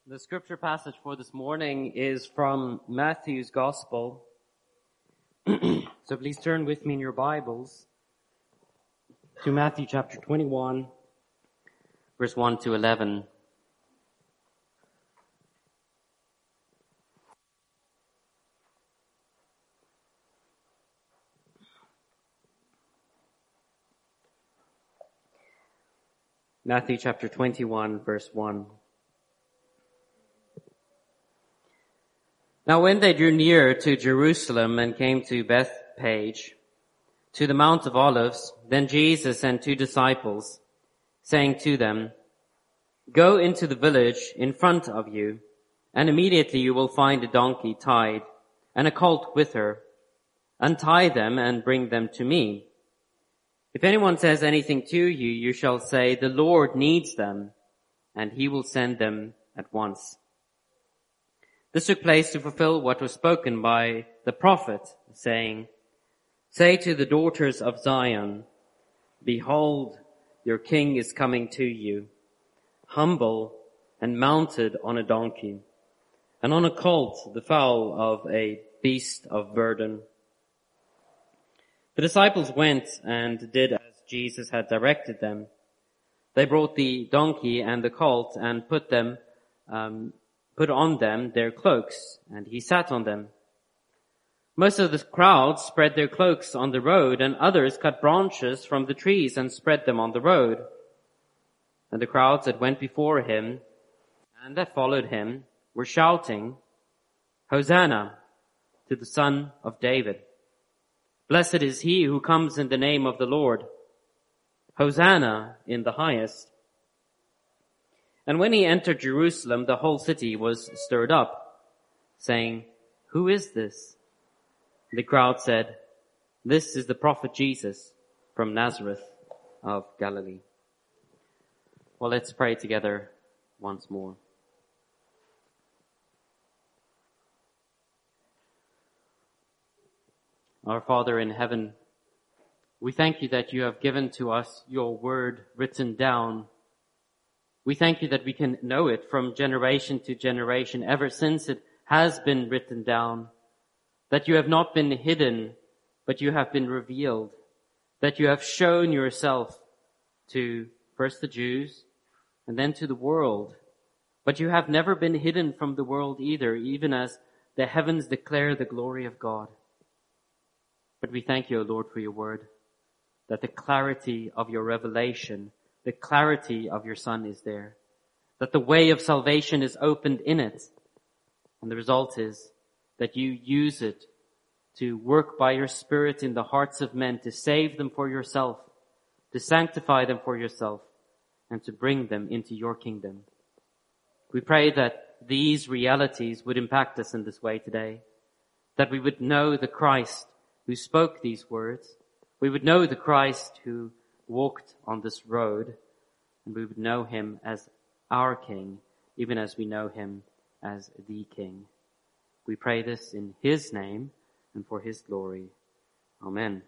The scripture passage for this morning is from Matthew's Gospel. So please turn with me in your Bibles to Matthew chapter 21, verse 1 to 11. Matthew chapter 21, verse 1. Now when they drew near to Jerusalem and came to Bethphage, to the Mount of Olives, then Jesus and 2 disciples, saying to them, Go into the village in front of you, and immediately you will find a donkey tied, and a colt with her. Untie them and bring them to me. If anyone says anything to you, you shall say, The Lord needs them, and he will send them at once. This took place to fulfill what was spoken by the prophet, saying, Say to the daughters of Zion, Behold, your king is coming to you, humble and mounted on a donkey, and on a colt, the foal of a beast of burden. The disciples went and did as Jesus had directed them. They brought the donkey and the colt and put on them their cloaks, and he sat on them. Most of the crowd spread their cloaks on the road, and others cut branches from the trees and spread them on the road. And the crowds that went before him and that followed him were shouting, Hosanna to the Son of David. Blessed is he who comes in the name of the Lord. Hosanna in the highest. And when he entered Jerusalem, the whole city was stirred up, saying, Who is this? The crowd said, This is the prophet Jesus from Nazareth of Galilee. Well, let's pray together once more. Our Father in heaven, we thank you that you have given to us your word written down. We thank you that we can know it from generation to generation ever since it has been written down. That you have not been hidden, but you have been revealed. That you have shown yourself to first the Jews and then to the world. But you have never been hidden from the world either, even as the heavens declare the glory of God. But we thank you, O Lord, for your word, that the clarity of your revelation, the clarity of your Son is there, that the way of salvation is opened in it. And the result is that you use it to work by your Spirit in the hearts of men, to save them for yourself, to sanctify them for yourself, and to bring them into your kingdom. We pray that these realities would impact us in this way today, that we would know the Christ who spoke these words, we would know the Christ who walked on this road, and we would know him as our King, even as we know him as the King. We pray this in his name and for his glory. Amen.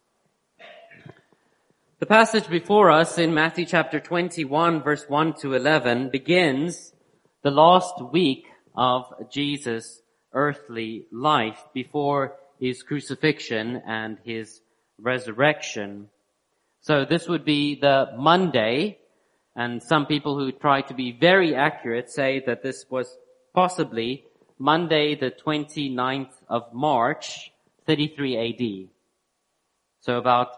The passage before us in Matthew chapter 21, verse 1 to 11 begins the last week of Jesus' earthly life before his crucifixion and his resurrection. So this would be the Monday, and some people who try to be very accurate say that this was possibly Monday the 29th of March, 33 AD. So about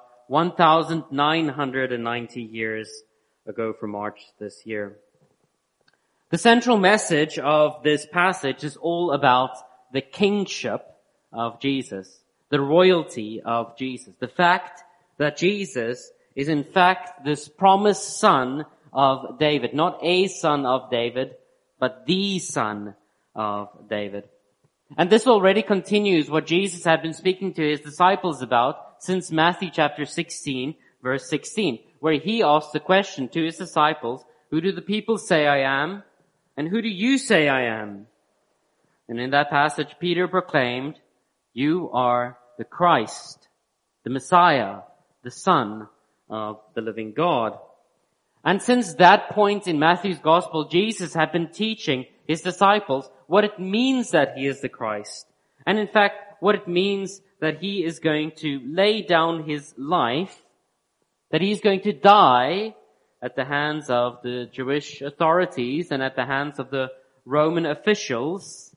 1,990 years ago from March this year. The central message of this passage is all about the kingship of Jesus, the royalty of Jesus, the fact that Jesus is in fact this promised son of David, not a son of David, but the son of David. And this already continues what Jesus had been speaking to his disciples about since Matthew chapter 16, verse 16, where he asked the question to his disciples, Who do the people say I am? And who do you say I am? And in that passage, Peter proclaimed, You are the Christ, the Messiah, the Son of the living God. And since that point in Matthew's gospel, Jesus had been teaching his disciples what it means that he is the Christ. And in fact, what it means that he is going to lay down his life, that he's going to die at the hands of the Jewish authorities and at the hands of the Roman officials,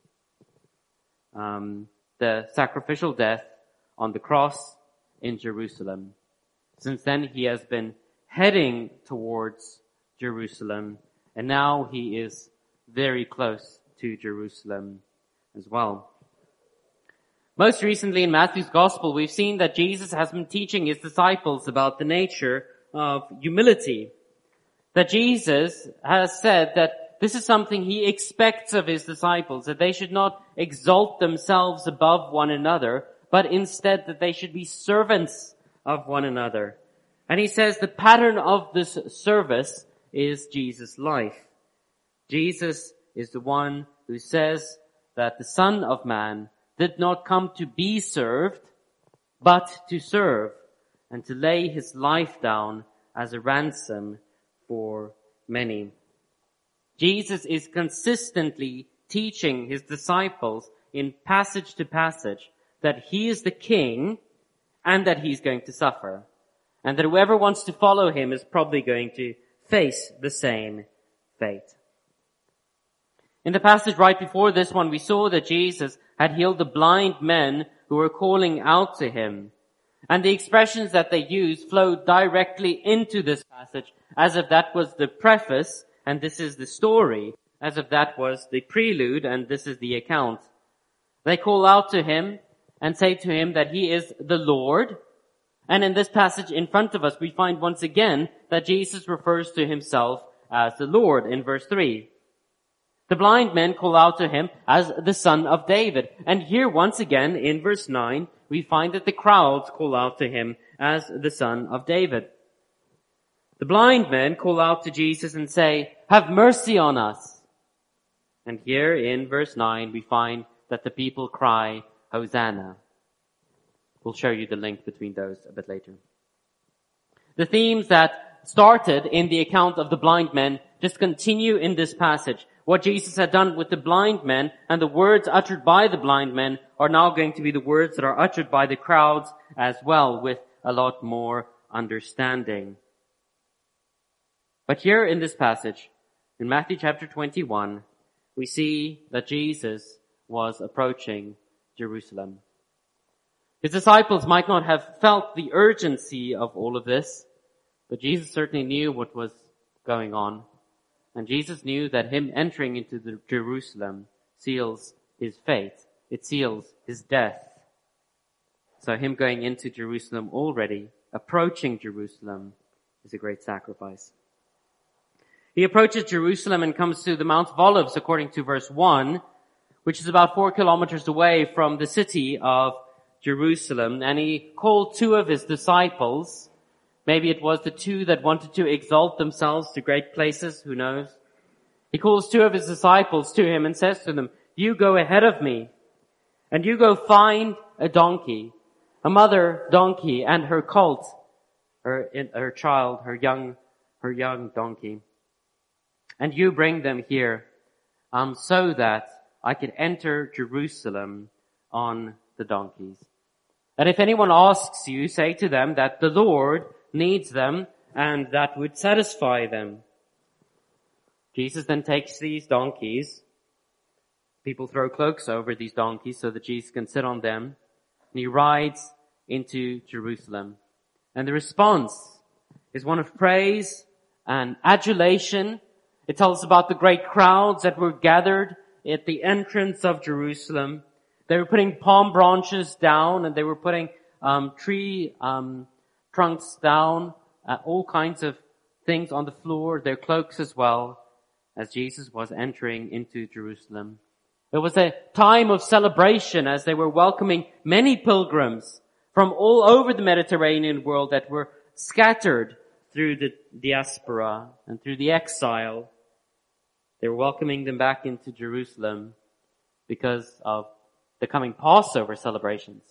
the sacrificial death on the cross in Jerusalem. Since then, he has been heading towards Jerusalem, and now he is very close to Jerusalem as well. Most recently in Matthew's gospel, we've seen that Jesus has been teaching his disciples about the nature of humility. That Jesus has said that this is something he expects of his disciples, that they should not exalt themselves above one another, but instead that they should be servants of one another. And he says the pattern of this service is Jesus' life. Jesus is the one who says that the Son of Man did not come to be served, but to serve, and to lay his life down as a ransom for many. Jesus is consistently teaching his disciples in passage to passage that he is the king and that he's going to suffer. And that whoever wants to follow him is probably going to face the same fate. In the passage right before this one, we saw that Jesus had healed the blind men who were calling out to him. And the expressions that they used flowed directly into this passage, as if that was the preface and this is the story, as if that was the prelude and this is the account. They call out to him and say to him that he is the Lord. And in this passage in front of us, we find once again that Jesus refers to himself as the Lord in verse 3. The blind men call out to him as the Son of David. And here once again in verse 9, we find that the crowds call out to him as the Son of David. The blind men call out to Jesus and say, "Have mercy on us." And here in verse 9, we find that the people cry, "Hosanna." We'll show you the link between those a bit later. The themes that started in the account of the blind men just continue in this passage. What Jesus had done with the blind men and the words uttered by the blind men are now going to be the words that are uttered by the crowds as well, with a lot more understanding. But here in this passage, in Matthew chapter 21, we see that Jesus was approaching Jerusalem. His disciples might not have felt the urgency of all of this, but Jesus certainly knew what was going on. And Jesus knew that him entering into the Jerusalem seals his fate. It seals his death. So him going into Jerusalem already, approaching Jerusalem, is a great sacrifice. He approaches Jerusalem and comes to the Mount of Olives according to verse 1, which is about 4 kilometers away from the city of Jerusalem. And he called 2 of his disciples. Maybe it was the 2 that wanted to exalt themselves to great places, who knows? He calls 2 of his disciples to him and says to them, "You go ahead of me, and you go find a donkey, a mother donkey and her colt, her child, her young donkey. And you bring them here, so that I can enter Jerusalem on the donkeys. And if anyone asks you, say to them that the Lord needs them, and that would satisfy them." Jesus then takes these donkeys. People throw cloaks over these donkeys so that Jesus can sit on them. And he rides into Jerusalem. And the response is one of praise and adulation. It tells us about the great crowds that were gathered at the entrance of Jerusalem. They were putting palm branches down, and they were putting tree trunks down, all kinds of things on the floor, their cloaks as well, as Jesus was entering into Jerusalem. It was a time of celebration as they were welcoming many pilgrims from all over the Mediterranean world that were scattered through the diaspora and through the exile. They were welcoming them back into Jerusalem because of the coming Passover celebrations.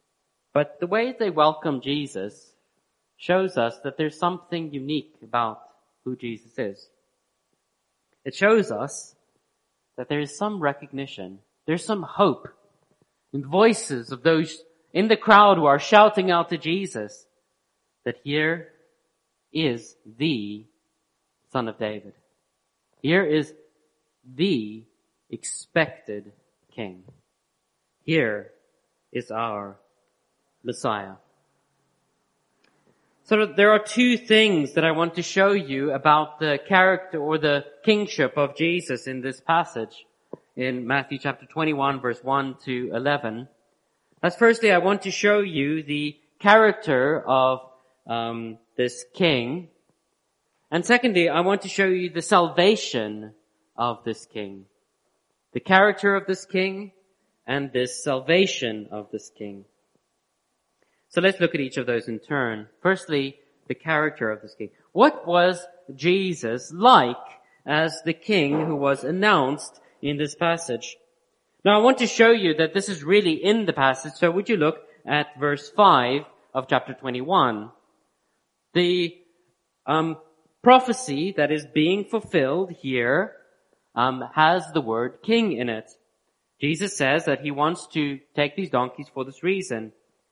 But the way they welcome Jesus shows us that there's something unique about who Jesus is. It shows us that there is some recognition, there's some hope in the voices of those in the crowd who are shouting out to Jesus that here is the Son of David. Here is the expected King. Here is our Messiah. So there are two things that I want to show you about the character or the kingship of Jesus in this passage in Matthew chapter 21 verse 1 to 11. As firstly, I want to show you the character of this king. And secondly, I want to show you the salvation of this king. The character of this king and this salvation of this king. So let's look at each of those in turn. Firstly, the character of this king. What was Jesus like as the king who was announced in this passage? Now I want to show you that this is really in the passage, so would you look at verse 5 of chapter 21. The prophecy that is being fulfilled here has the word king in it. Jesus says that he wants to take these donkeys for this reason.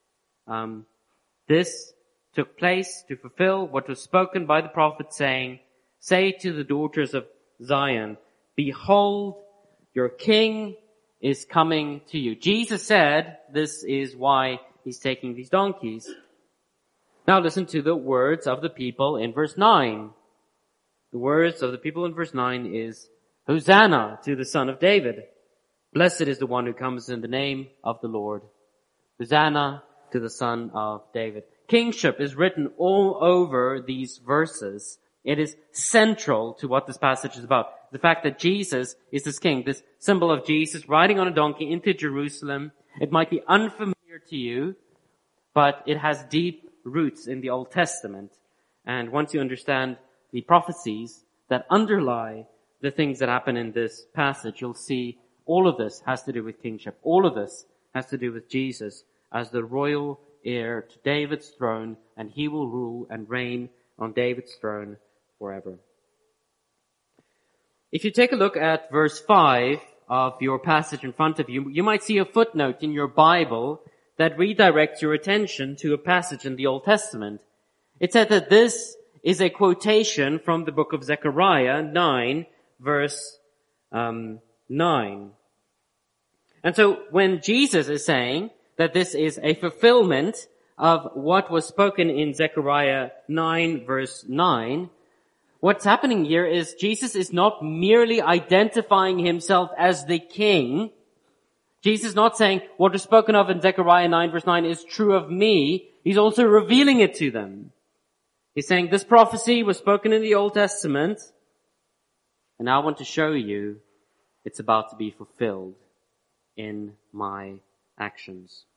This took place to fulfill what was spoken by the prophet saying, "Say to the daughters of Zion, behold, your king is coming to you." Jesus said this is why he's taking these donkeys. Now listen to the words of the people in verse 9. The words of the people in verse 9 is, "Hosanna to the Son of David. Blessed is the one who comes in the name of the Lord. Hosanna to the Son of David." Kingship is written all over these verses. It is central to what this passage is about. The fact that Jesus is this king, this symbol of Jesus riding on a donkey into Jerusalem. It might be unfamiliar to you, but it has deep roots in the Old Testament. And once you understand the prophecies that underlie the things that happen in this passage, you'll see all of this has to do with kingship. All of this has to do with Jesus as the royal heir to David's throne, and he will rule and reign on David's throne forever. If you take a look at verse 5 of your passage in front of you, you might see a footnote in your Bible that redirects your attention to a passage in the Old Testament. It said that this is a quotation from the book of Zechariah 9, verse 9. And so when Jesus is saying that this is a fulfillment of what was spoken in Zechariah 9, verse 9, what's happening here is Jesus is not merely identifying himself as the king. Jesus is not saying what was spoken of in Zechariah 9, verse 9 is true of me. He's also revealing it to them. He's saying this prophecy was spoken in the Old Testament, and I want to show you it's about to be fulfilled in my actions.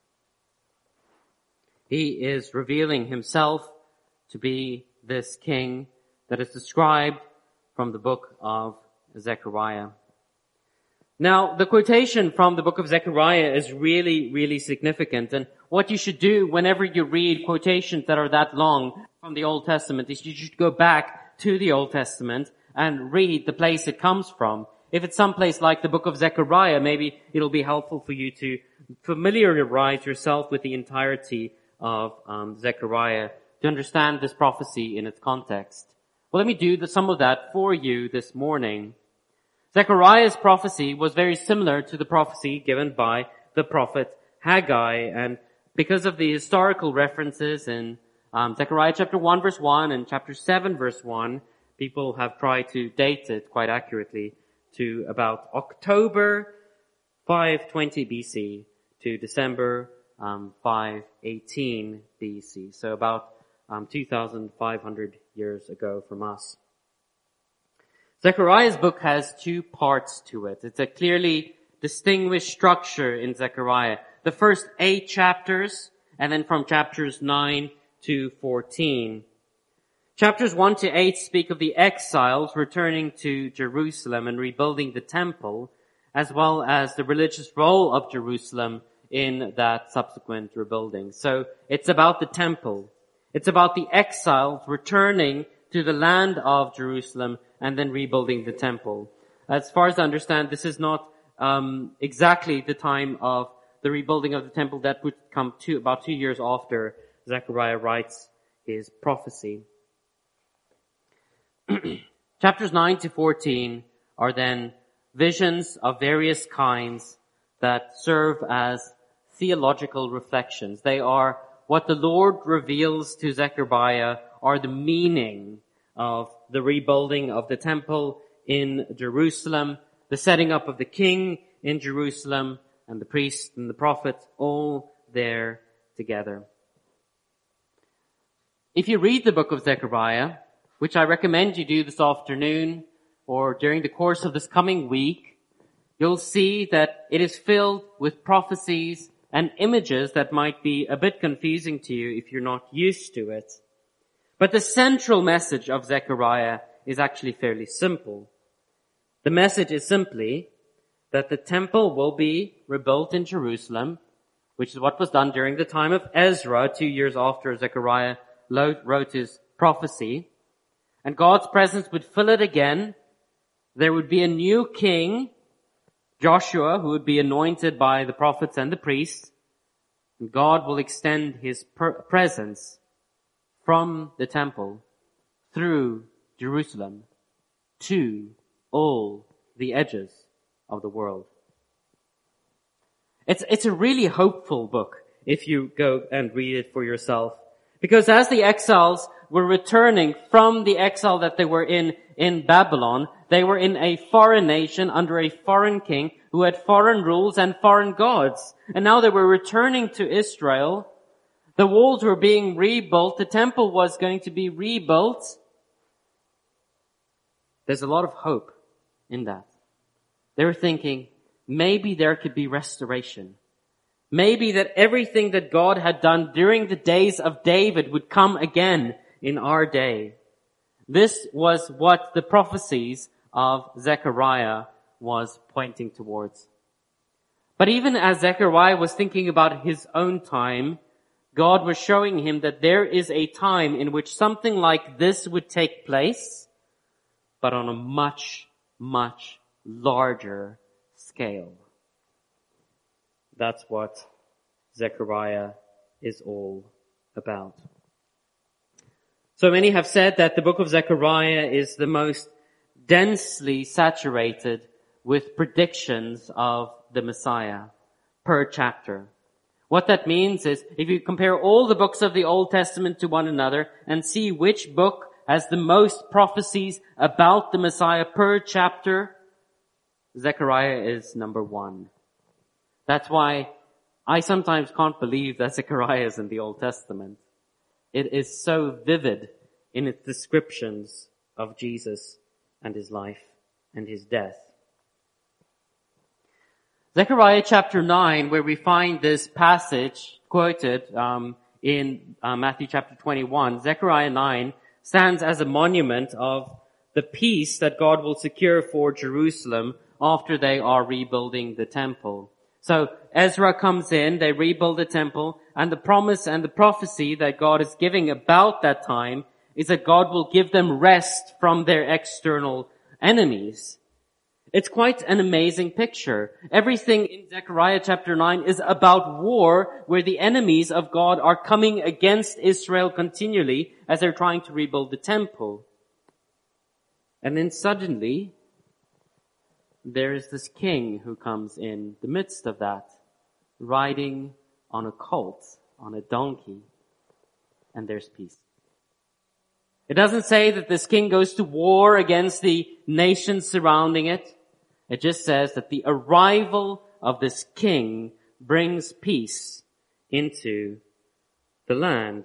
He is revealing himself to be this king that is described from the book of Zechariah. Now, the quotation from the book of Zechariah is really, really significant. And what you should do whenever you read quotations that are that long from the Old Testament is you should go back to the Old Testament and read the place it comes from. If it's someplace like the book of Zechariah, maybe it'll be helpful for you to familiarize yourself with the entirety of Zechariah to understand this prophecy in its context. Well, let me do some of that for you this morning. Zechariah's prophecy was very similar to the prophecy given by the prophet Haggai, and because of the historical references in Zechariah chapter 1 verse 1 and chapter 7 verse 1, people have tried to date it quite accurately to about October 520 BC to December 518 BC. So about 2,500 years ago from us. Zechariah's book has two parts to it. It's a clearly distinguished structure in Zechariah. The first 8 chapters, and then from chapters 9 to 14. Chapters 1 to 8 speak of the exiles returning to Jerusalem and rebuilding the temple, as well as the religious role of Jerusalem in that subsequent rebuilding. So it's about the temple. It's about the exiles returning to the land of Jerusalem and then rebuilding the temple. As far as I understand, this is not exactly the time of the rebuilding of the temple. That would come about 2 years after Zechariah writes his prophecy. Chapters 9 to 14 are then visions of various kinds that serve as theological reflections. They are what the Lord reveals to Zechariah are the meaning of the rebuilding of the temple in Jerusalem, the setting up of the king in Jerusalem, and the priest and the prophet all there together. If you read the book of Zechariah, which I recommend you do this afternoon or during the course of this coming week, you'll see that it is filled with prophecies and images that might be a bit confusing to you if you're not used to it. But the central message of Zechariah is actually fairly simple. The message is simply that the temple will be rebuilt in Jerusalem, which is what was done during the time of Ezra, 2 years after Zechariah wrote his prophecy. And God's presence would fill it again. There would be a new king, Joshua, who would be anointed by the prophets and the priests. And God will extend his presence from the temple through Jerusalem to all the edges of the world. It's a really hopeful book if you go and read it for yourself. Because as the exiles were returning from the exile that they were in Babylon, they were in a foreign nation under a foreign king who had foreign rules and foreign gods. And now they were returning to Israel. The walls were being rebuilt. The temple was going to be rebuilt. There's a lot of hope in that. They were thinking, maybe there could be restoration. Maybe that everything that God had done during the days of David would come again in our day. This was what the prophecies of Zechariah was pointing towards. But even as Zechariah was thinking about his own time, God was showing him that there is a time in which something like this would take place, but on a much, much larger scale. That's what Zechariah is all about. So many have said that the book of Zechariah is the most densely saturated with predictions of the Messiah per chapter. What that means is, if you compare all the books of the Old Testament to one another and see which book has the most prophecies about the Messiah per chapter, Zechariah is number 1. That's why I sometimes can't believe that Zechariah is in the Old Testament. It is so vivid in its descriptions of Jesus and his life and his death. Zechariah chapter 9, where we find this passage quoted in Matthew chapter 21, Zechariah 9 stands as a monument of the peace that God will secure for Jerusalem after they are rebuilding the temple. So Ezra comes in, they rebuild the temple, and the promise and the prophecy that God is giving about that time is that God will give them rest from their external enemies. It's quite an amazing picture. Everything in Zechariah chapter 9 is about war, where the enemies of God are coming against Israel continually as they're trying to rebuild the temple. And then suddenly, there is this king who comes in the midst of that, riding on a colt, on a donkey, and there's peace. It doesn't say that this king goes to war against the nations surrounding it. It just says that the arrival of this king brings peace into the land.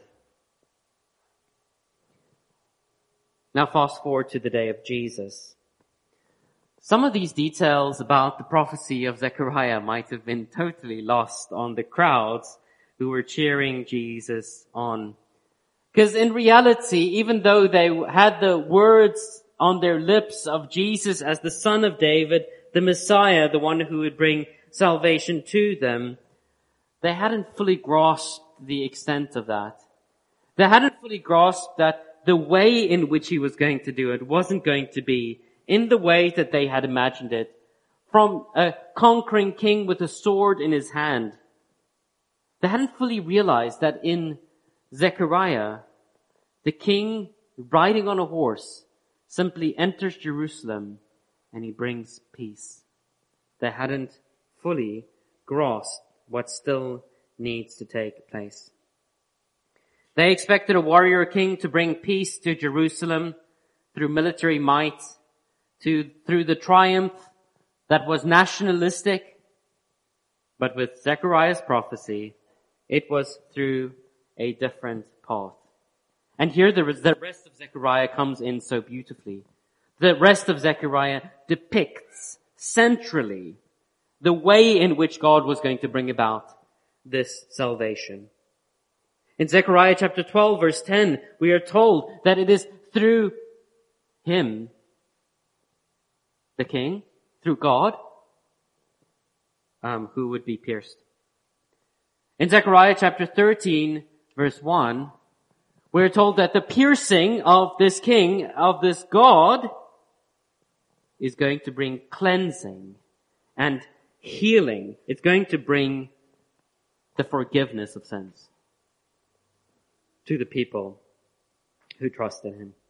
Now fast forward to the day of Jesus. Some of these details about the prophecy of Zechariah might have been totally lost on the crowds who were cheering Jesus on. Because in reality, even though they had the words on their lips of Jesus as the Son of David, the Messiah, the one who would bring salvation to them, they hadn't fully grasped the extent of that. They hadn't fully grasped that the way in which he was going to do it wasn't going to be in the way that they had imagined it, from a conquering king with a sword in his hand. They hadn't fully realized that in Zechariah, the king riding on a horse simply enters Jerusalem and he brings peace. They hadn't fully grasped what still needs to take place. They expected a warrior king to bring peace to Jerusalem through military might, through the triumph that was nationalistic. But with Zechariah's prophecy, it was through a different path. And here the rest of Zechariah comes in so beautifully. The rest of Zechariah depicts centrally the way in which God was going to bring about this salvation. In Zechariah chapter 12 verse 10, we are told that it is through him, the king, through God, who would be pierced. In Zechariah chapter 13 verse 1, we're told that the piercing of this king, of this God, is going to bring cleansing and healing. It's going to bring the forgiveness of sins to the people who trust in him.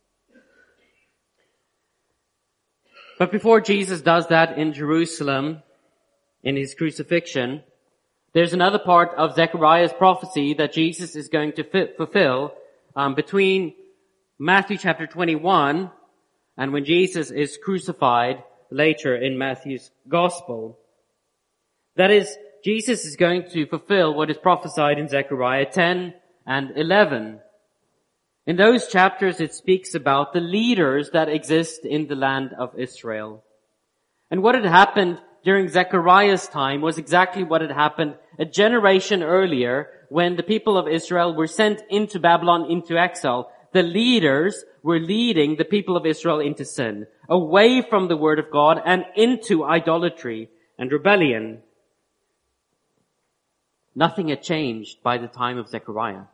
But before Jesus does that in Jerusalem, in his crucifixion, there's another part of Zechariah's prophecy that Jesus is going to fulfill between Matthew chapter 21 and when Jesus is crucified later in Matthew's gospel. That is, Jesus is going to fulfill what is prophesied in Zechariah 10 and 11. In those chapters, it speaks about the leaders that exist in the land of Israel. And what had happened during Zechariah's time was exactly what had happened a generation earlier when the people of Israel were sent into Babylon into exile. The leaders were leading the people of Israel into sin, away from the word of God and into idolatry and rebellion. Nothing had changed by the time of Zechariah.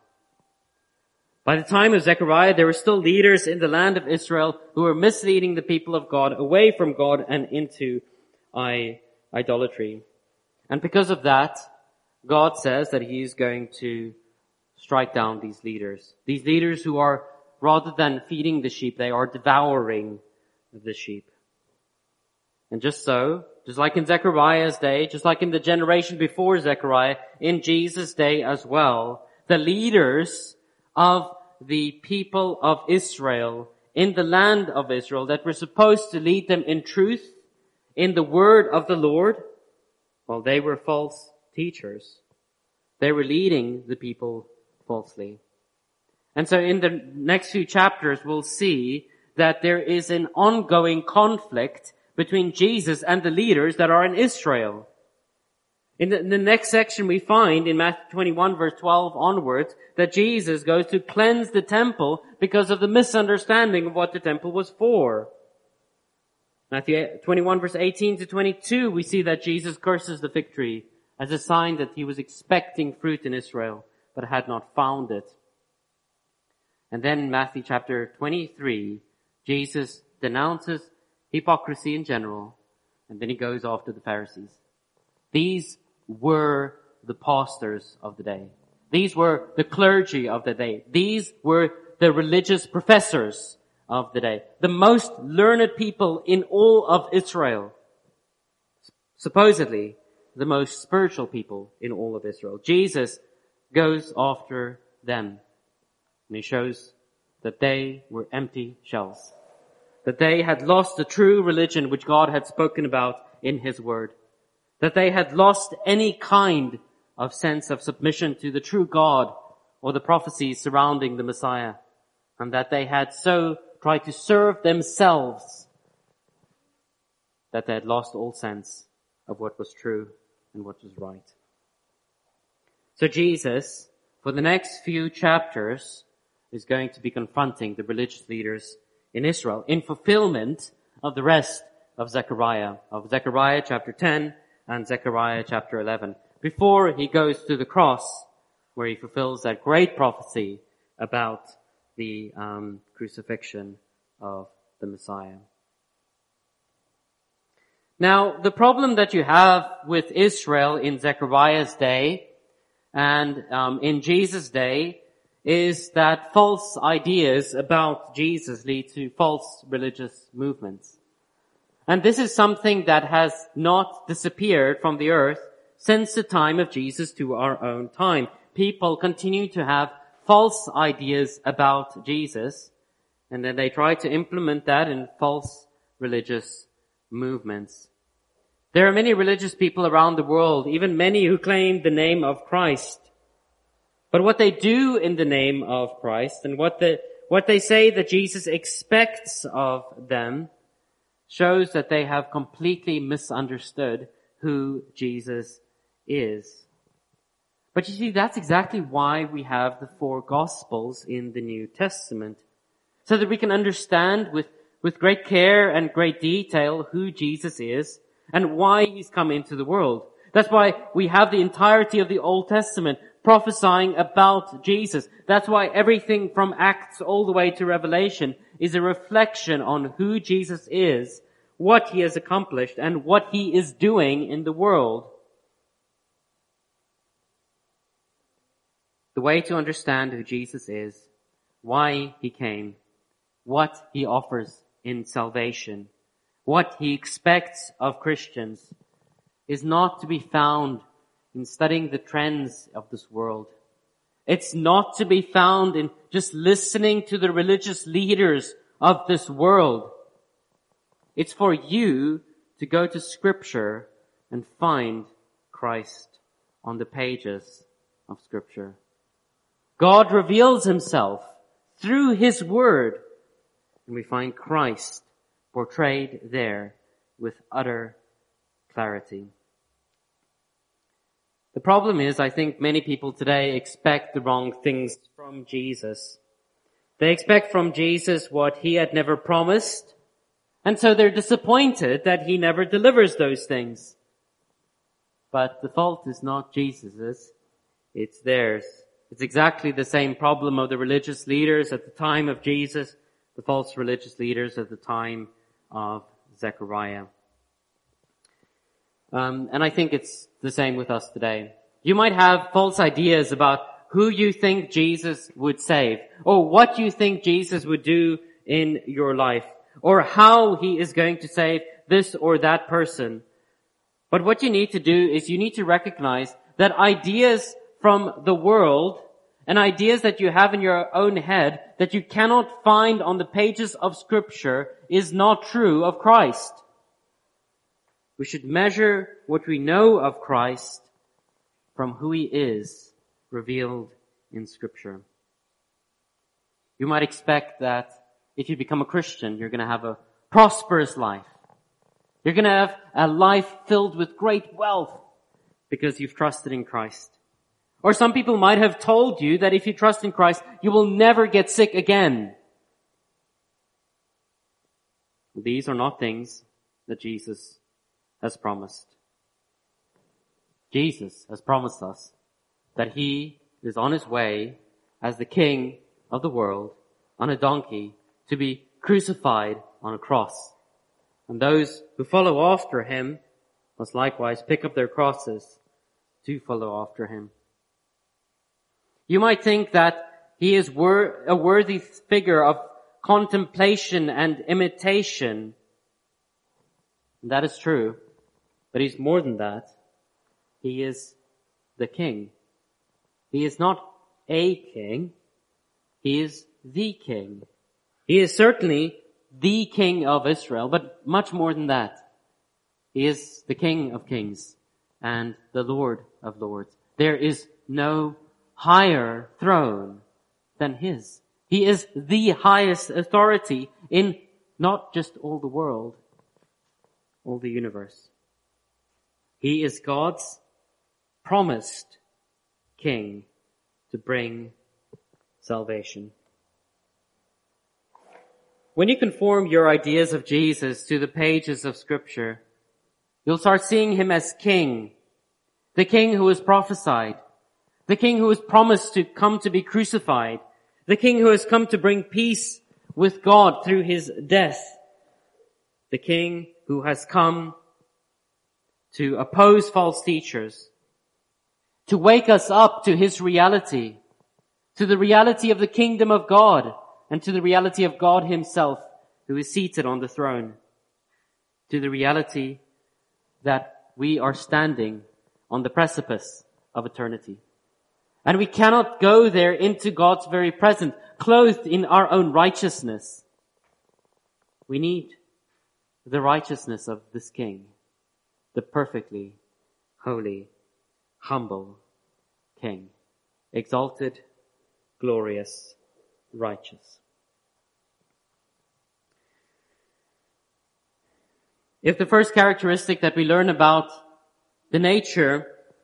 By the time of Zechariah, there were still leaders in the land of Israel who were misleading the people of God away from God and into idolatry. And because of that, God says that he is going to strike down these leaders. These leaders who are, rather than feeding the sheep, they are devouring the sheep. And just like in Zechariah's day, just like in the generation before Zechariah, in Jesus' day as well, the leaders of the people of Israel in the land of Israel that were supposed to lead them in truth, in the word of the Lord, well, they were false teachers. They were leading the people falsely. And so in the next few chapters, we'll see that there is an ongoing conflict between Jesus and the leaders that are in Israel. In the next section, we find in Matthew 21 verse 12 onwards that Jesus goes to cleanse the temple because of the misunderstanding of what the temple was for. Matthew 21 verse 18 to 22, we see that Jesus curses the fig tree as a sign that he was expecting fruit in Israel, but had not found it. And then in Matthew chapter 23, Jesus denounces hypocrisy in general, and then he goes after the Pharisees. These were the pastors of the day. These were the clergy of the day. These were the religious professors of the day. The most learned people in all of Israel. Supposedly, the most spiritual people in all of Israel. Jesus goes after them. And he shows that they were empty shells. That they had lost the true religion which God had spoken about in his word. That they had lost any kind of sense of submission to the true God or the prophecies surrounding the Messiah. And that they had so tried to serve themselves that they had lost all sense of what was true and what was right. So Jesus, for the next few chapters, is going to be confronting the religious leaders in Israel in fulfillment of the rest of Zechariah chapter 10 and Zechariah chapter 11, before he goes to the cross where he fulfills that great prophecy about the crucifixion of the Messiah. Now, the problem that you have with Israel in Zechariah's day and in Jesus' day is that false ideas about Jesus lead to false religious movements. And this is something that has not disappeared from the earth since the time of Jesus to our own time. People continue to have false ideas about Jesus, and then they try to implement that in false religious movements. There are many religious people around the world, even many who claim the name of Christ. But what they do in the name of Christ and what they say that Jesus expects of them shows that they have completely misunderstood who Jesus is. But you see, that's exactly why we have the 4 Gospels in the New Testament, so that we can understand with great care and great detail who Jesus is and why He's come into the world. That's why we have the entirety of the Old Testament prophesying about Jesus. That's why everything from Acts all the way to Revelation is a reflection on who Jesus is, what He has accomplished, and what He is doing in the world. The way to understand who Jesus is, why He came, what He offers in salvation, what He expects of Christians, is not to be found in studying the trends of this world. It's not to be found in just listening to the religious leaders of this world. It's for you to go to Scripture and find Christ on the pages of Scripture. God reveals Himself through His Word, and we find Christ portrayed there with utter clarity. The problem is, I think many people today expect the wrong things from Jesus. They expect from Jesus what He had never promised, and so they're disappointed that He never delivers those things. But the fault is not Jesus's, it's theirs. It's exactly the same problem of the religious leaders at the time of Jesus, the false religious leaders at the time of Zechariah. And I think it's the same with us today. You might have false ideas about who you think Jesus would save, or what you think Jesus would do in your life, or how He is going to save this or that person. But what you need to do is you need to recognize that ideas from the world and ideas that you have in your own head that you cannot find on the pages of Scripture is not true of Christ. We should measure what we know of Christ from who He is revealed in Scripture. You might expect that if you become a Christian, you're going to have a prosperous life. You're going to have a life filled with great wealth because you've trusted in Christ. Or some people might have told you that if you trust in Christ, you will never get sick again. These are not things that Jesus has promised. Jesus has promised us that He is on His way as the King of the world on a donkey to be crucified on a cross. And those who follow after Him must likewise pick up their crosses to follow after Him. You might think that He is a worthy figure of contemplation and imitation. And that is true. But He's more than that. He is the King. He is not a king. He is the King. He is certainly the King of Israel, but much more than that. He is the King of kings and the Lord of lords. There is no higher throne than His. He is the highest authority in not just all the world, all the universe. He is God's promised King to bring salvation. When you conform your ideas of Jesus to the pages of Scripture, you'll start seeing Him as King, the King who was prophesied, the King who was promised to come to be crucified, the king who has come to bring peace with God through his death, the king who has come to oppose false teachers, to wake us up to his reality, to the reality of the kingdom of God, and to the reality of God himself, who is seated on the throne, to the reality that we are standing on the precipice of eternity. And we cannot go there into God's very presence, clothed in our own righteousness. We need the righteousness of this King, the perfectly holy, humble King, exalted, glorious, righteous. If the first characteristic that we learn about the nature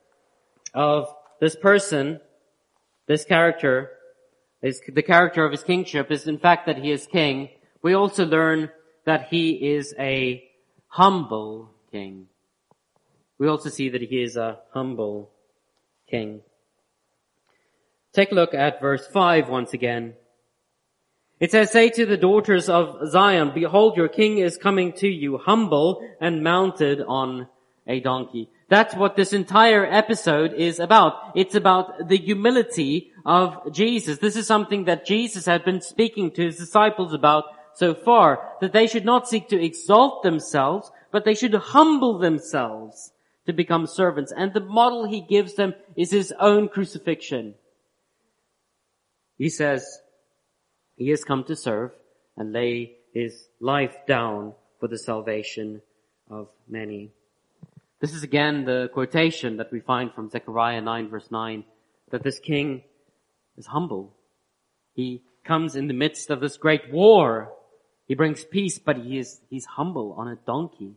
of this person, this character, is the character of his kingship, is in fact that he is king, we also learn that he is a humble king. We also see that he is a humble king. Take a look at verse 5 once again. It says, "Say to the daughters of Zion, behold, your king is coming to you, humble and mounted on a donkey." That's what this entire episode is about. It's about the humility of Jesus. This is something that Jesus had been speaking to his disciples about so far, that they should not seek to exalt themselves, but they should humble themselves to become servants. And the model he gives them is his own crucifixion. He says, he has come to serve and lay his life down for the salvation of many. This is again the quotation that we find from Zechariah 9 verse 9, that this king is humble. He comes in the midst of this great war. He brings peace, but he's humble on a donkey.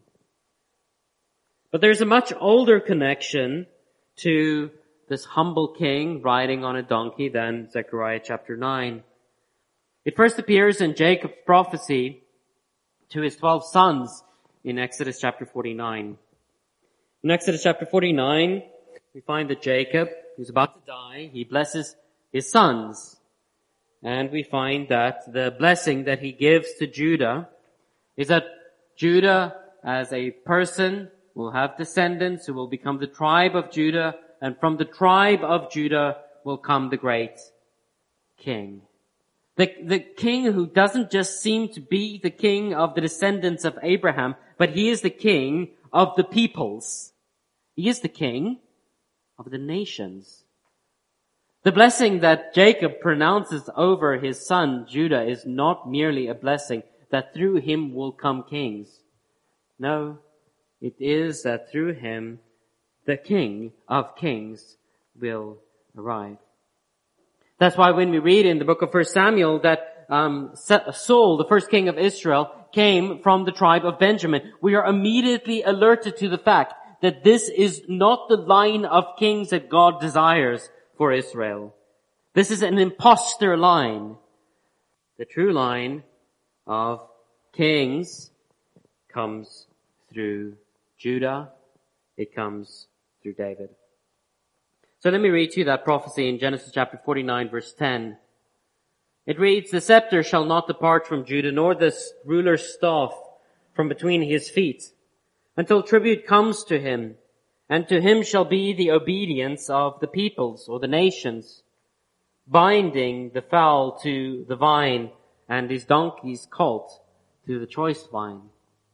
But there's a much older connection to this humble king riding on a donkey than Zechariah chapter 9. It first appears in Jacob's prophecy to his 12 sons in Exodus chapter 49. In Exodus chapter 49, we find that Jacob, who's about to die, he blesses his sons. And we find that the blessing that he gives to Judah is that Judah as a person will have descendants who will become the tribe of Judah, and from the tribe of Judah will come the great king. The king who doesn't just seem to be the king of the descendants of Abraham, but he is the king of the peoples. He is the king of the nations. The blessing that Jacob pronounces over his son Judah is not merely a blessing that through him will come kings. No, it is that through him the King of Kings will arrive. That's why when we read in the book of 1 Samuel that Saul, the first king of Israel, came from the tribe of Benjamin, we are immediately alerted to the fact that this is not the line of kings that God desires for Israel. This is an imposter line. The true line of kings comes through Judah. It comes through David. So let me read to you that prophecy in Genesis chapter 49 verse 10. It reads, "The scepter shall not depart from Judah, nor the ruler's staff from between his feet, until tribute comes to him, and to him shall be the obedience of the peoples," or the nations, "binding the fowl to the vine, and his donkey's colt to the choice vine."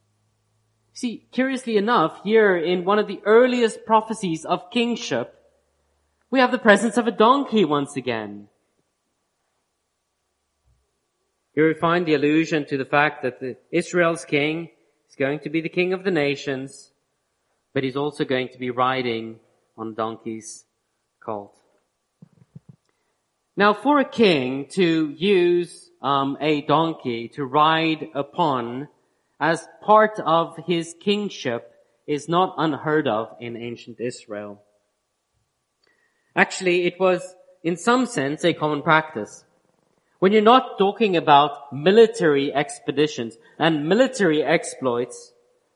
See, curiously enough, here in one of the earliest prophecies of kingship, we have the presence of a donkey once again. Here we find the allusion to the fact that Israel's king is going to be the king of the nations, but he's also going to be riding on a donkey's colt. Now, for a king to use a donkey to ride upon as part of his kingship is not unheard of in ancient Israel. Actually, it was, in some sense, a common practice. When you're not talking about military expeditions and military exploits,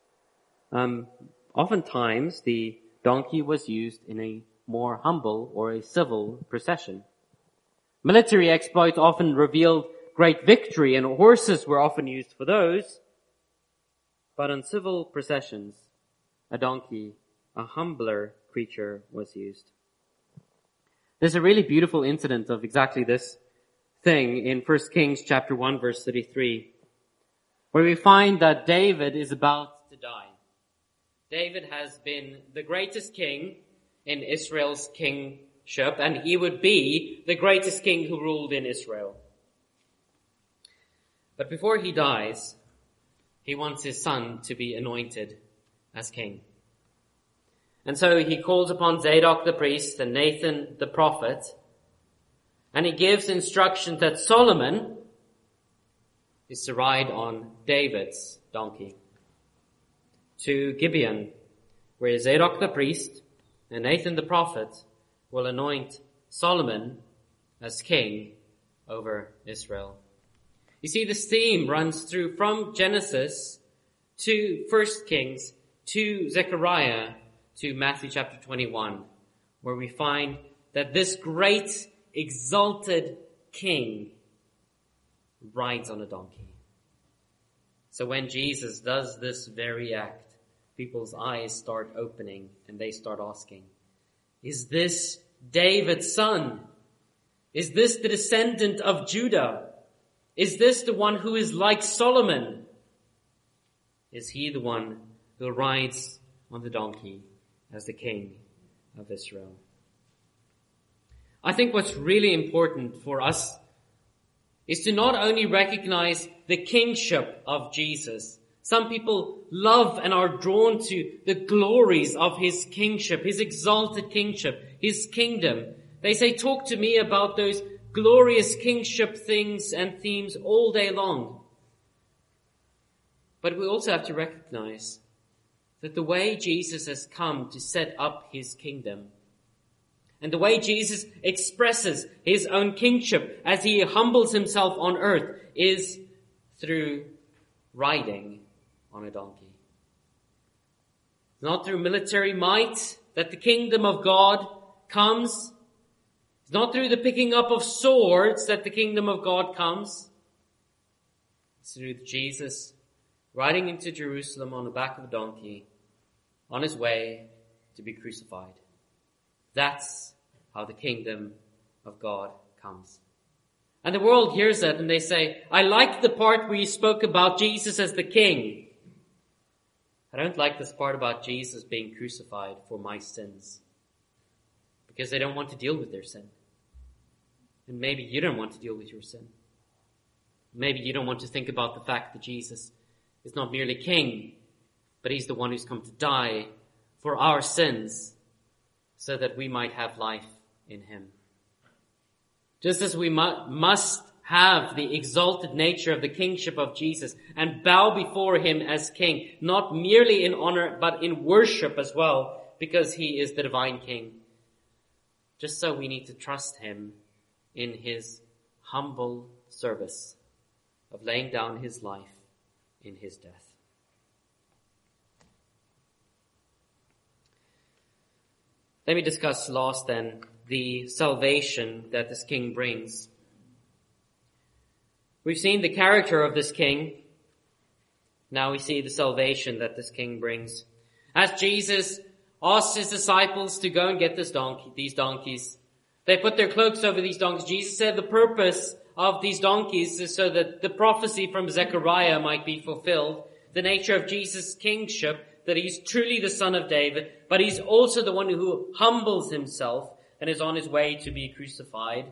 oftentimes the donkey was used in a more humble or a civil procession. Military exploits often revealed great victory, and horses were often used for those. But on civil processions, a donkey, a humbler creature, was used. There's a really beautiful incident of exactly this thing in 1 Kings chapter 1 verse 33, where we find that David is about to die. David has been the greatest king in Israel's kingship, and he would be the greatest king who ruled in Israel. But before he dies, he wants his son to be anointed as king. And so he calls upon Zadok the priest and Nathan the prophet, and he gives instructions that Solomon is to ride on David's donkey to Gibeon, where Zadok the priest and Nathan the prophet will anoint Solomon as king over Israel. You see, this theme runs through from Genesis to 1 Kings to Zechariah to Matthew chapter 21, where we find that this great exalted king rides on a donkey. So when Jesus does this very act, people's eyes start opening and they start asking, is this David's son? Is this the descendant of Judah? Is this the one who is like Solomon? Is he the one who rides on the donkey as the king of Israel? I think what's really important for us is to not only recognize the kingship of Jesus. Some people love and are drawn to the glories of his kingship, his exalted kingship, his kingdom. They say, talk to me about those glorious kingship things and themes all day long. But we also have to recognize that the way Jesus has come to set up his kingdom, and the way Jesus expresses his own kingship as he humbles himself on earth, is through riding on a donkey. It's not through military might that the kingdom of God comes. It's not through the picking up of swords that the kingdom of God comes. It's through Jesus riding into Jerusalem on the back of a donkey, on his way to be crucified. That's how the kingdom of God comes. And the world hears that and they say, I like the part where you spoke about Jesus as the king. I don't like this part about Jesus being crucified for my sins. Because they don't want to deal with their sin. And maybe you don't want to deal with your sin. Maybe you don't want to think about the fact that Jesus is not merely king, but he's the one who's come to die for our sins so that we might have life in him. Just as we must have the exalted nature of the kingship of Jesus and bow before him as king, not merely in honor, but in worship as well, because he is the divine king. Just so we need to trust him in his humble service of laying down his life in his death. Let me discuss last then the salvation that this king brings. We've seen the character of this king. Now we see the salvation that this king brings. As Jesus asked his disciples to go and get these donkeys, they put their cloaks over these donkeys. Jesus said the purpose of these donkeys is so that the prophecy from Zechariah might be fulfilled. The nature of Jesus' kingship, that he's truly the son of David, but he's also the one who humbles himself and is on his way to be crucified.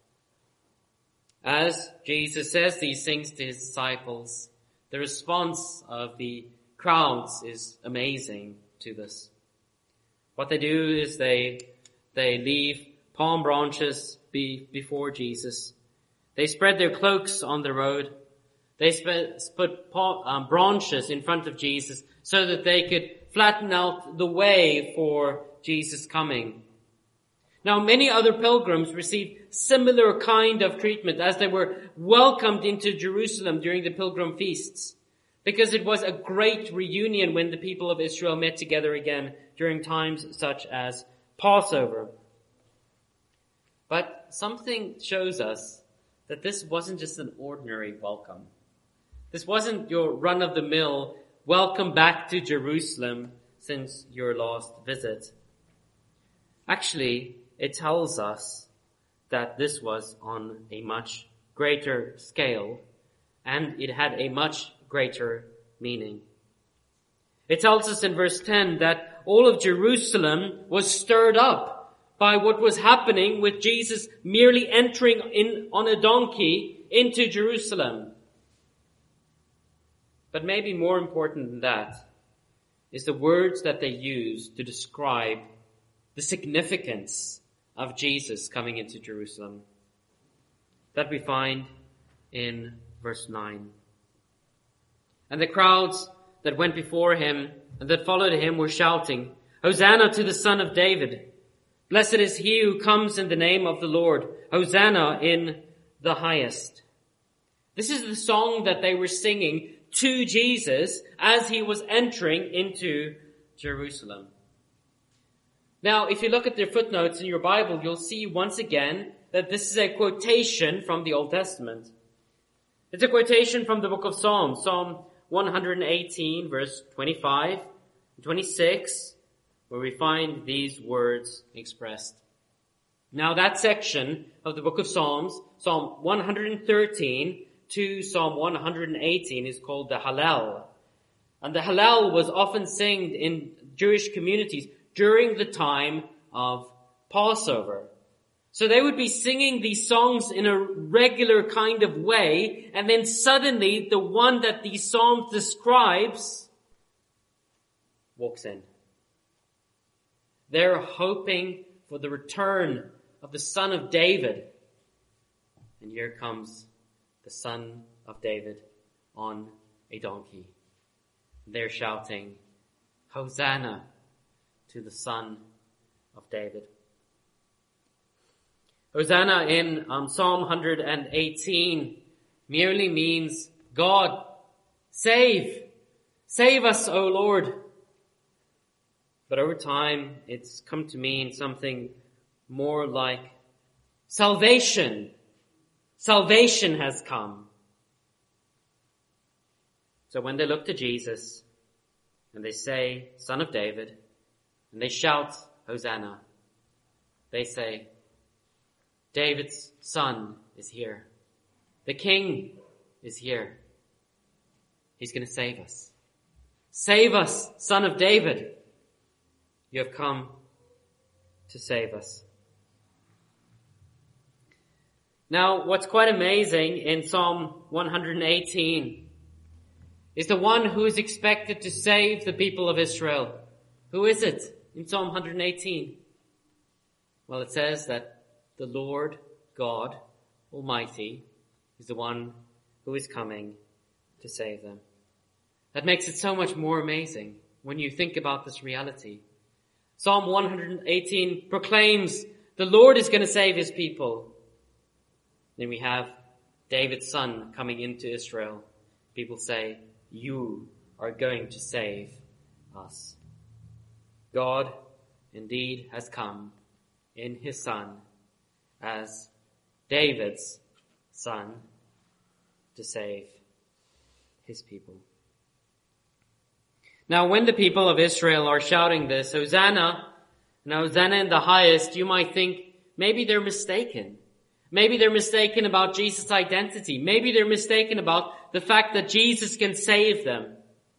As Jesus says these things to his disciples, the response of the crowds is amazing to this. What they do is they leave palm branches before Jesus. They spread their cloaks on the road. They put branches in front of Jesus so that they could flatten out the way for Jesus coming. Now, many other pilgrims received similar kind of treatment as they were welcomed into Jerusalem during the pilgrim feasts, because it was a great reunion when the people of Israel met together again during times such as Passover. But something shows us that this wasn't just an ordinary welcome. This wasn't your run-of-the-mill welcome back to Jerusalem since your last visit. Actually, it tells us that this was on a much greater scale, and it had a much greater meaning. It tells us in verse 10 that all of Jerusalem was stirred up by what was happening with Jesus merely entering in on a donkey into Jerusalem. But maybe more important than that is the words that they use to describe the significance of Jesus coming into Jerusalem, that we find in verse 9. And the crowds that went before him and that followed him were shouting, "Hosanna to the Son of David! Blessed is he who comes in the name of the Lord! Hosanna in the highest!" This is the song that they were singing to Jesus as he was entering into Jerusalem. Now, if you look at the footnotes in your Bible, you'll see once again that this is a quotation from the Old Testament. It's a quotation from the book of Psalms, Psalm 118, verse 25 and 26, where we find these words expressed. Now, that section of the book of Psalms, Psalm 113 to Psalm 118, is called the Hallel. And the Hallel was often sung in Jewish communities during the time of Passover. So they would be singing these songs in a regular kind of way, and then suddenly the one that these psalms describes walks in. They're hoping for the return of the Son of David. And here comes the Son of David on a donkey. They're shouting, "Hosanna to the Son of David." Hosanna in Psalm 118 merely means, God, save us, O Lord. But over time, it's come to mean something more like salvation. Salvation has come. So when they look to Jesus and they say, Son of David, and they shout, Hosanna, they say, David's son is here. The king is here. He's going to save us. Save us, Son of David. You have come to save us. Now, what's quite amazing in Psalm 118 is the one who is expected to save the people of Israel. Who is it in Psalm 118? Well, it says that the Lord God Almighty is the one who is coming to save them. That makes it so much more amazing when you think about this reality. Psalm 118 proclaims the Lord is going to save his people. Then we have David's son coming into Israel. People say, you are going to save us. God indeed has come in his son as David's son to save his people. Now, when the people of Israel are shouting this, Hosanna, and Hosanna in the highest, you might think maybe they're mistaken. Maybe they're mistaken about Jesus' identity. Maybe they're mistaken about the fact that Jesus can save them.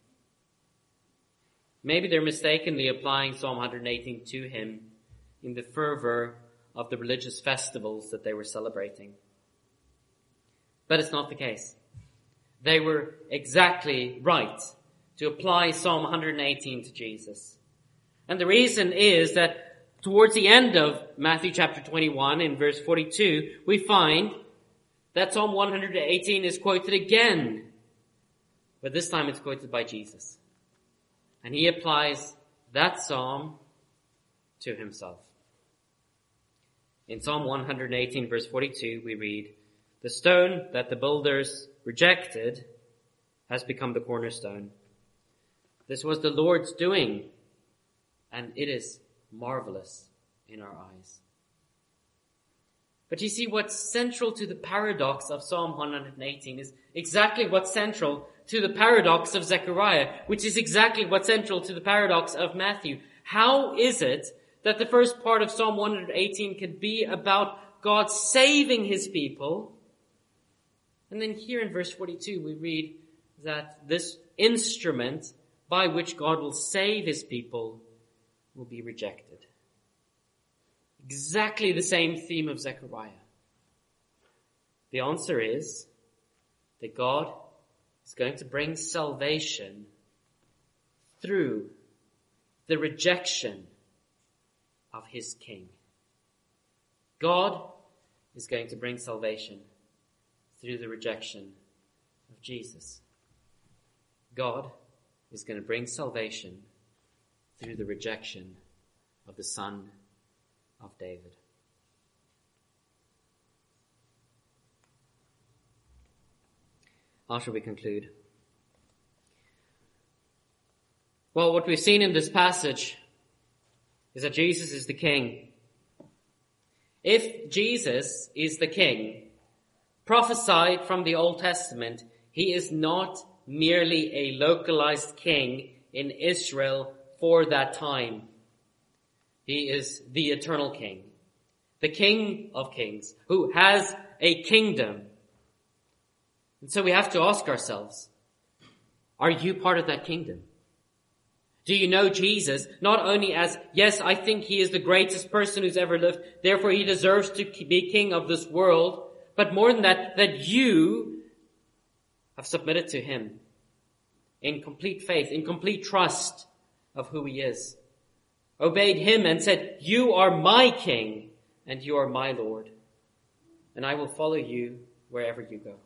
Maybe they're mistakenly applying Psalm 118 to him in the fervor of the religious festivals that they were celebrating. But it's not the case. They were exactly right to apply Psalm 118 to Jesus. And the reason is that towards the end of Matthew chapter 21 in verse 42, we find that Psalm 118 is quoted again. But this time it's quoted by Jesus. And he applies that psalm to himself. In Psalm 118 verse 42 we read, the stone that the builders rejected has become the cornerstone. This was the Lord's doing, and it is marvelous in our eyes. But you see, what's central to the paradox of Psalm 118 is exactly what's central to the paradox of Zechariah, which is exactly what's central to the paradox of Matthew. How is it that the first part of Psalm 118 can be about God saving his people? And then here in verse 42 we read that this instrument by which God will save his people will be rejected. Exactly the same theme of Zechariah. The answer is that God is going to bring salvation through the rejection of his king. God is going to bring salvation through the rejection of Jesus. God is going to bring salvation through the rejection of the Son of David. How shall we conclude? Well, what we've seen in this passage is that Jesus is the King. If Jesus is the King, prophesied from the Old Testament, he is not merely a localized king in Israel for that time. He is the eternal King, the King of kings, who has a kingdom. And so we have to ask ourselves, are you part of that kingdom? Do you know Jesus not only as, yes, I think he is the greatest person who's ever lived, therefore he deserves to be king of this world, but more than that, that you have submitted to him in complete faith, in complete trust of who he is. Obeyed him and said, you are my King and you are my Lord, and I will follow you wherever you go.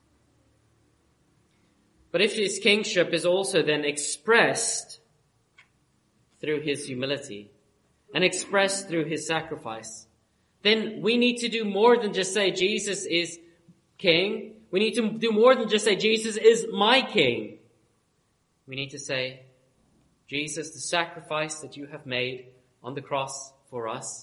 But if his kingship is also then expressed through his humility and expressed through his sacrifice, then we need to do more than just say Jesus is King. We need to do more than just say Jesus is my King. We need to say, Jesus, the sacrifice that you have made on the cross for us,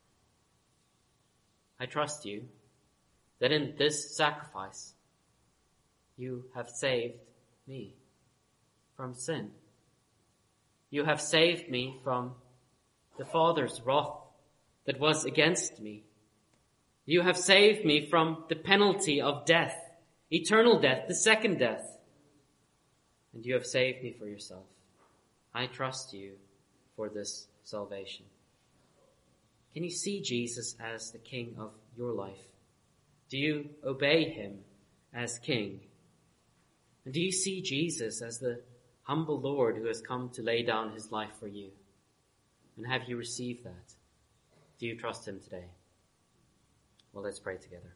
I trust you that in this sacrifice you have saved me from sin. You have saved me from the Father's wrath that was against me. You have saved me from the penalty of death, eternal death, the second death. And you have saved me for yourself. I trust you for this salvation. Can you see Jesus as the King of your life? Do you obey him as King? And do you see Jesus as the humble Lord who has come to lay down his life for you? And have you received that? Do you trust him today? Well, let's pray together.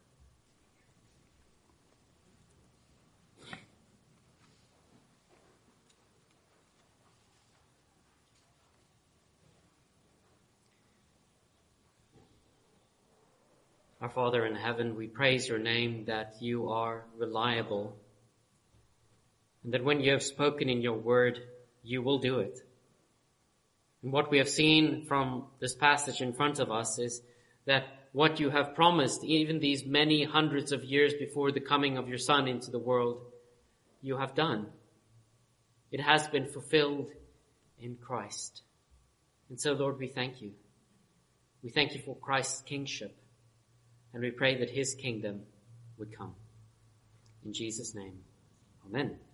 Our Father in heaven, we praise your name that you are reliable, and that when you have spoken in your word, you will do it. And what we have seen from this passage in front of us is that what you have promised, even these many hundreds of years before the coming of your Son into the world, you have done. It has been fulfilled in Christ. And so, Lord, we thank you. We thank you for Christ's kingship. And we pray that his kingdom would come. In Jesus' name, amen.